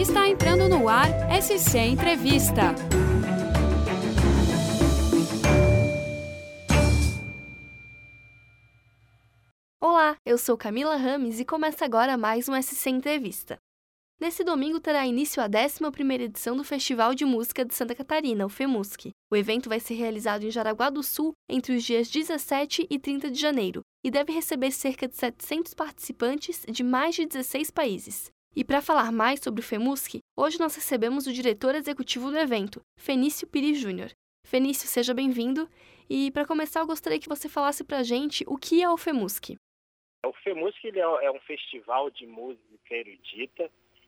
Está entrando no ar SC Entrevista. Olá, eu sou Camila Rames e começa agora mais um SC Entrevista. Nesse domingo terá início a 11ª edição do Festival de Música de Santa Catarina, o FEMUSC. O evento vai ser realizado em Jaraguá do Sul entre os dias 17 e 30 de janeiro e deve receber cerca de 700 participantes de mais de 16 países. E para falar mais sobre o FEMUSC, hoje nós recebemos o diretor executivo do evento, Fenício Pires Júnior. Fenício, seja bem-vindo. E para começar, eu gostaria que você falasse para a gente o que é o FEMUSC. O FEMUSC é um festival de música erudita.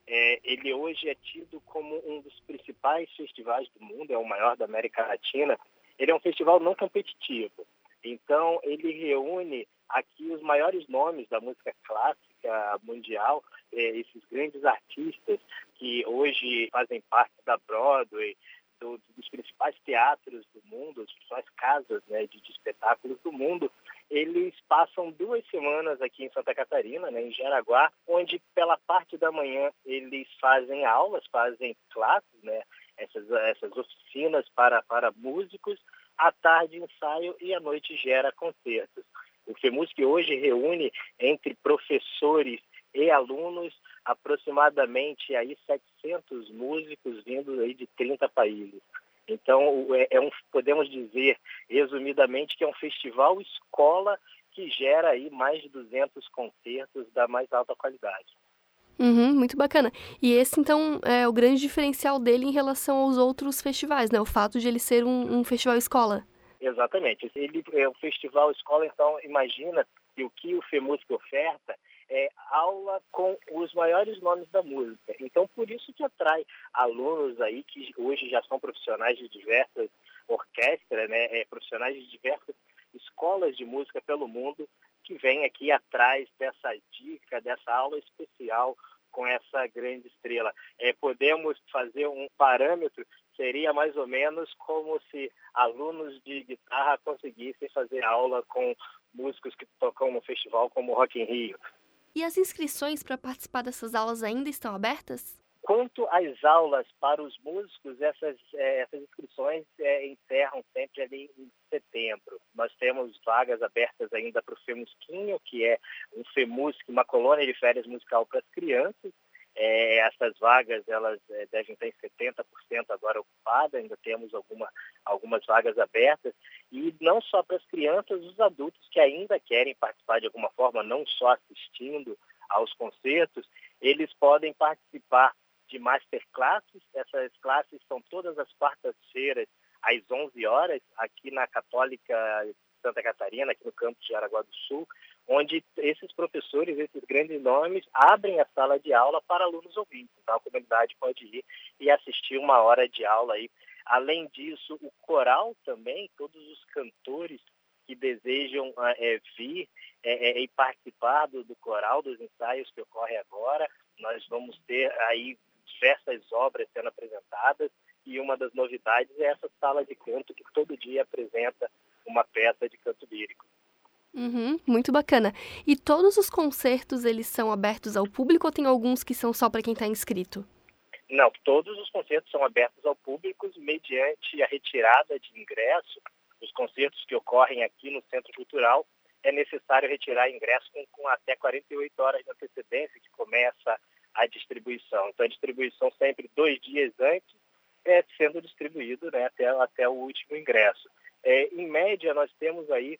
Ele hoje é tido como um dos principais festivais do mundo, é o maior da América Latina. Ele é um festival não competitivo. Então, ele reúne aqui os maiores nomes da música clássica mundial, esses grandes artistas que hoje fazem parte da Broadway, dos principais teatros do mundo, as principais casas, né, de espetáculos do mundo. Eles passam 2 semanas aqui em Santa Catarina, né, em Jaraguá, onde pela parte da manhã eles fazem aulas, fazem classes, né, essas oficinas para músicos, à tarde ensaio e à noite gera concertos. O FEMUSC hoje reúne entre professores e alunos aproximadamente aí 700 músicos vindo aí de 30 países. Então, podemos dizer, resumidamente, que é um festival escola que gera aí mais de 200 concertos da mais alta qualidade. Muito bacana. E esse, então, é o grande diferencial dele em relação aos outros festivais, né? O fato de ele ser um festival escola. Exatamente. Ele é um festival escola, então, imagina que o que o FEMUSC oferta é aula com os maiores nomes da música. Então, por isso que atrai alunos aí que hoje já são profissionais de diversas orquestras, né, profissionais de diversas escolas de música pelo mundo, que vêm aqui atrás dessa dica, dessa aula especial com essa grande estrela. Podemos fazer um parâmetro, seria mais ou menos como se alunos de guitarra conseguissem fazer aula com músicos que tocam no festival como o Rock in Rio. E as inscrições para participar dessas aulas ainda estão abertas? Quanto às aulas para os músicos, essas inscrições encerram sempre ali em setembro. Nós temos vagas abertas ainda para o FEMUSquinho, que é um FEMUSC, uma colônia de férias musical para as crianças. Essas vagas elas devem estar em 70% agora ocupadas, ainda temos algumas vagas abertas. E não só para as crianças, os adultos que ainda querem participar de alguma forma, não só assistindo aos concertos, eles podem participar de masterclasses. Essas classes são todas as quartas-feiras, às 11 horas, aqui na Católica Santa Catarina, aqui no campus de Jaraguá do Sul, onde esses professores, esses grandes nomes, abrem a sala de aula para alunos ouvintes. Então, a comunidade pode ir e assistir 1 hora de aula aí. Além disso, o coral também, todos os cantores que desejam vir e participar do coral, dos ensaios que ocorrem agora, nós vamos ter aí diversas obras sendo apresentadas, e uma das novidades é essa sala de canto que todo dia apresenta uma peça de canto lírico. Muito bacana. E todos os concertos, eles são abertos ao público ou tem alguns que são só para quem está inscrito? Não, todos os concertos são abertos ao público mediante a retirada de ingresso. Os concertos que ocorrem aqui no Centro Cultural, é necessário retirar ingresso com até 48 horas de antecedência que começa a distribuição. Então, a distribuição sempre 2 dias antes, sendo distribuído, né, até o último ingresso. Em média, nós temos aí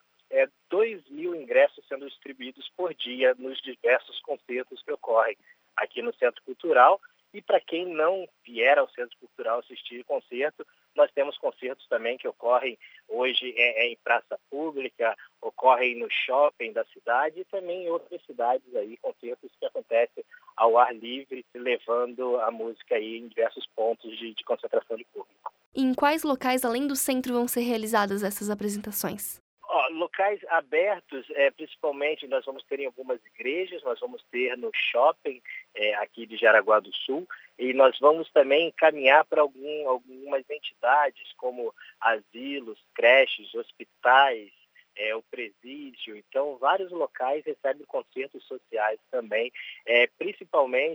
2.000 ingressos sendo distribuídos por dia nos diversos concertos que ocorrem aqui no Centro Cultural. E para quem não vier ao Centro Cultural assistir concerto, nós temos concertos também que ocorrem hoje em praça pública, ocorrem no shopping da cidade e também em outras cidades aí, concertos que acontecem ao ar livre, levando a música aí em diversos pontos de concentração de público. E em quais locais, além do centro, vão ser realizadas essas apresentações? Locais abertos, principalmente nós vamos ter em algumas igrejas, nós vamos ter no shopping aqui de Jaraguá do Sul, e nós vamos também encaminhar para algumas entidades como asilos, creches, hospitais, o presídio. Então, vários locais recebem concertos sociais também, principalmente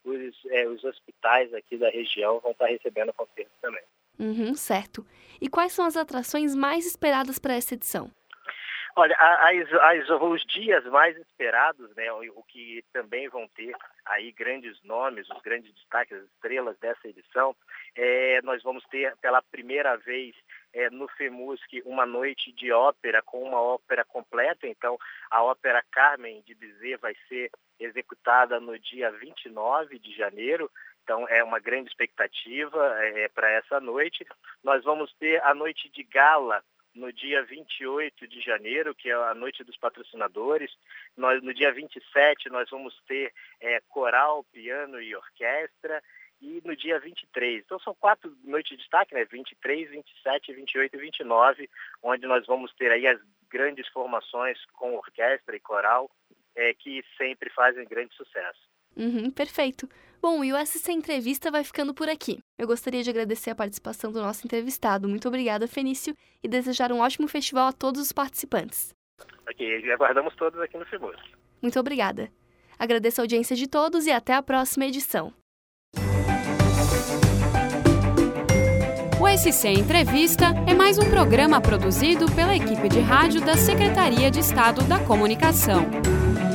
os hospitais aqui da região vão estar recebendo concertos também. Certo. E quais são as atrações mais esperadas para essa edição? Olha, os dias mais esperados, né, o que também vão ter aí grandes nomes, os grandes destaques, as estrelas dessa edição, nós vamos ter pela primeira vez no FEMUSC uma noite de ópera com uma ópera completa. Então, a ópera Carmen de Bizet vai ser executada no dia 29 de janeiro. Então, é uma grande expectativa para essa noite. Nós vamos ter a noite de gala no dia 28 de janeiro, que é a noite dos patrocinadores. No dia 27 nós vamos ter coral, piano e orquestra. E no dia 23, então são 4 noites de destaque, né? 23, 27, 28 e 29, onde nós vamos ter aí as grandes formações com orquestra e coral, que sempre fazem grande sucesso. Perfeito. Bom, e o SC Entrevista vai ficando por aqui. Eu gostaria de agradecer a participação do nosso entrevistado. Muito obrigada, Fenício, e desejar um ótimo festival a todos os participantes. Ok, aguardamos todos aqui no FEMUSC. Muito obrigada. Agradeço a audiência de todos e até a próxima edição. O SC Entrevista é mais um programa produzido pela equipe de rádio da Secretaria de Estado da Comunicação.